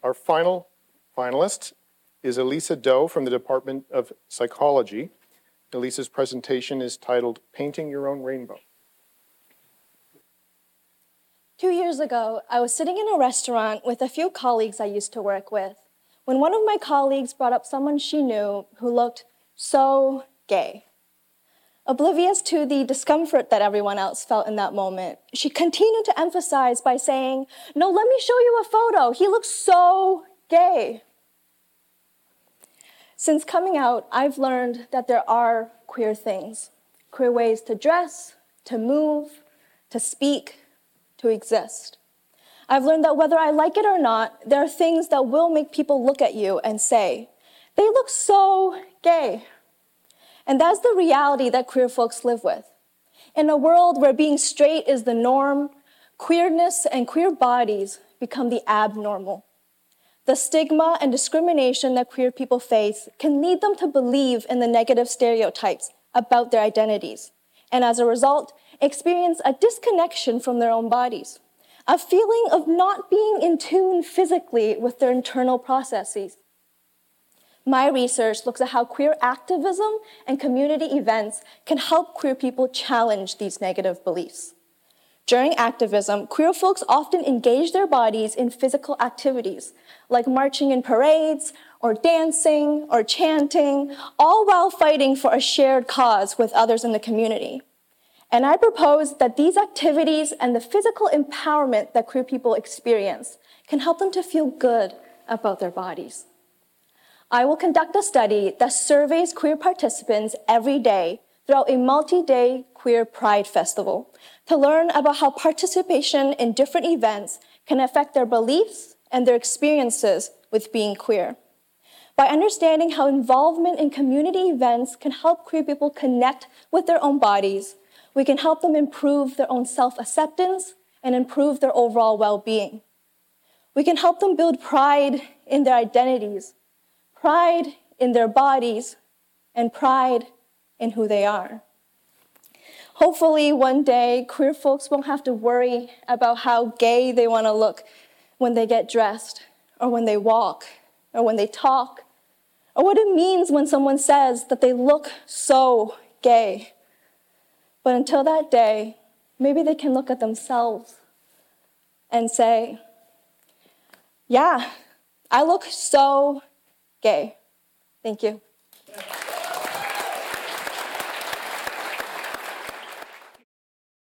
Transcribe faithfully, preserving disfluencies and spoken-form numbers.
Our final finalist is Elisa Doe from the Department of Psychology. Elisa's presentation is titled Painting Your Own Rainbow. Two years ago, I was sitting in a restaurant with a few colleagues I used to work with when one of my colleagues brought up someone she knew who looked so gay. Oblivious to the discomfort that everyone else felt in that moment, she continued to emphasize by saying, "No, let me show you a photo. He looks so gay." Since coming out, I've learned that there are queer things, queer ways to dress, to move, to speak, to exist. I've learned that whether I like it or not, there are things that will make people look at you and say, "They look so gay." And that's the reality that queer folks live with. In a world where being straight is the norm, queerness and queer bodies become the abnormal. The stigma and discrimination that queer people face can lead them to believe in the negative stereotypes about their identities, and as a result, experience a disconnection from their own bodies, a feeling of not being in tune physically with their internal processes. My research looks at how queer activism and community events can help queer people challenge these negative beliefs. During activism, queer folks often engage their bodies in physical activities, like marching in parades, or dancing, or chanting, all while fighting for a shared cause with others in the community. And I propose that these activities and the physical empowerment that queer people experience can help them to feel good about their bodies. I will conduct a study that surveys queer participants every day throughout a multi-day queer pride festival to learn about how participation in different events can affect their beliefs and their experiences with being queer. By understanding how involvement in community events can help queer people connect with their own bodies, we can help them improve their own self-acceptance and improve their overall well-being. We can help them build pride in their identities, pride in their bodies, and pride in who they are. Hopefully, one day, queer folks won't have to worry about how gay they want to look when they get dressed, or when they walk, or when they talk, or what it means when someone says that they look so gay. But until that day, maybe they can look at themselves and say, "Yeah, I look so gay." Thank you.